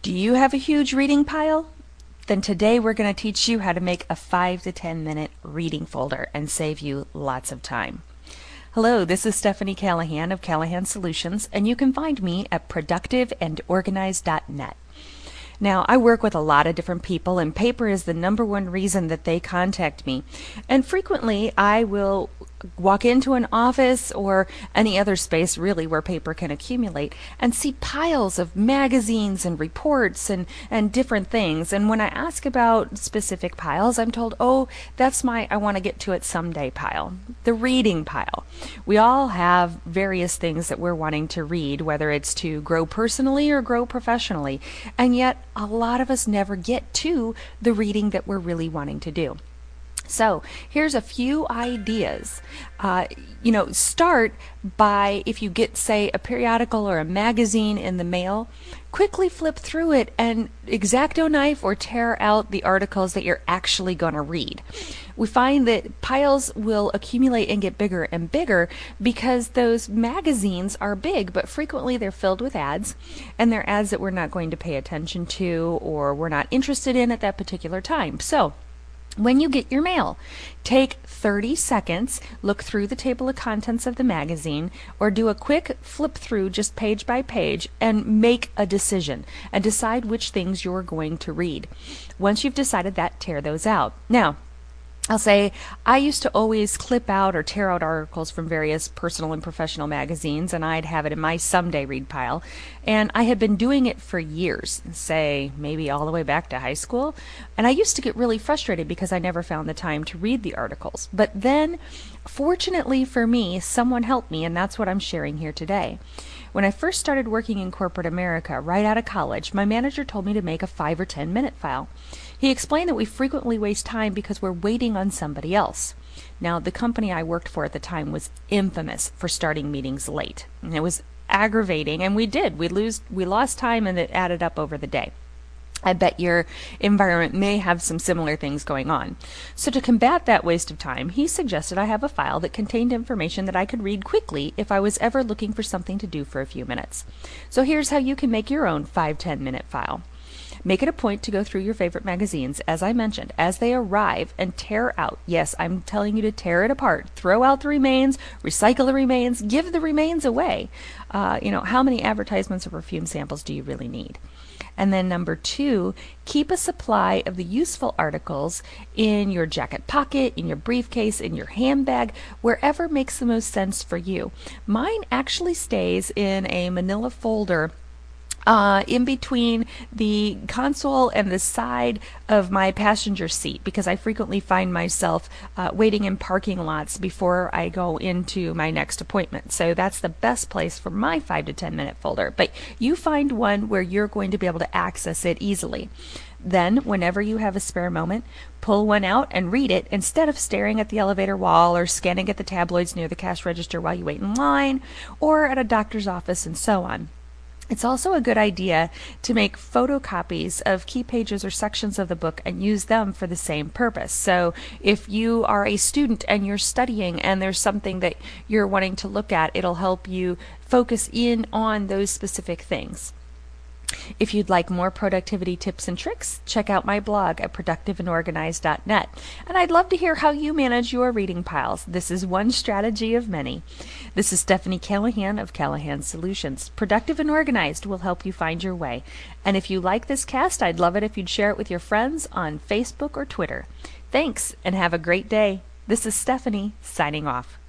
Do you have a huge reading pile? Then today we're going to teach you how to make a 5 to 10 minute reading folder and save you lots of time. Hello, this is Stephanie Callahan of Callahan Solutions, and you can find me at productiveandorganized.net. Now, I work with a lot of different people, and paper is the number one reason that they contact me. And frequently, I will walk into an office or any other space really where paper can accumulate and see piles of magazines and reports and different things. And when I ask about specific piles, I'm told, oh, that's my I want to get to it someday pile, the reading pile. We all have various things that we're wanting to read, whether it's to grow personally or grow professionally. And yet, a lot of us never get to the reading that we're really wanting to do. So here's a few ideas. Start by, if you get, say, a periodical or a magazine in the mail, quickly flip through it and X-Acto knife or tear out the articles that you're actually going to read. We find that piles will accumulate and get bigger and bigger because those magazines are big, but frequently they're filled with ads, and they're ads that we're not going to pay attention to or we're not interested in at that particular time. So when you get your mail, take 30 seconds, look through the table of contents of the magazine, or do a quick flip through just page by page and make a decision and decide which things you're going to read. Once you've decided that, tear those out. Now, I'll say I used to always clip out or tear out articles from various personal and professional magazines, and I'd have it in my someday read pile. And I had been doing it for years, say maybe all the way back to high school. And I used to get really frustrated because I never found the time to read the articles. But then, fortunately for me, someone helped me, and that's what I'm sharing here today. When I first started working in corporate America, right out of college, my manager told me to make a 5 or 10 minute file. He explained that we frequently waste time because we're waiting on somebody else. Now, the company I worked for at the time was infamous for starting meetings late. And it was aggravating, and we lost time, and it added up over the day. I bet your environment may have some similar things going on. So to combat that waste of time, he suggested I have a file that contained information that I could read quickly if I was ever looking for something to do for a few minutes. So here's how you can make your own 5-10 minute file. Make it a point to go through your favorite magazines, as I mentioned, as they arrive, and tear out. Yes, I'm telling you to tear it apart. Throw out the remains, recycle the remains, give the remains away. How many advertisements or perfume samples do you really need? And then number 2, keep a supply of the useful articles in your jacket pocket, in your briefcase, in your handbag, wherever makes the most sense for you. Mine actually stays in a manila folder in between the console and the side of my passenger seat, because I frequently find myself waiting in parking lots before I go into my next appointment. So that's the best place for my 5 to 10 minute folder. But you find one where you're going to be able to access it easily. Then, whenever you have a spare moment, pull one out and read it instead of staring at the elevator wall or scanning at the tabloids near the cash register while you wait in line or at a doctor's office and so on. It's also a good idea to make photocopies of key pages or sections of the book and use them for the same purpose. So if you are a student and you're studying and there's something that you're wanting to look at, it'll help you focus in on those specific things. If you'd like more productivity tips and tricks, check out my blog at productiveandorganized.net. And I'd love to hear how you manage your reading piles. This is one strategy of many. This is Stephanie Callahan of Callahan Solutions. Productive and Organized will help you find your way. And if you like this cast, I'd love it if you'd share it with your friends on Facebook or Twitter. Thanks, and have a great day. This is Stephanie, signing off.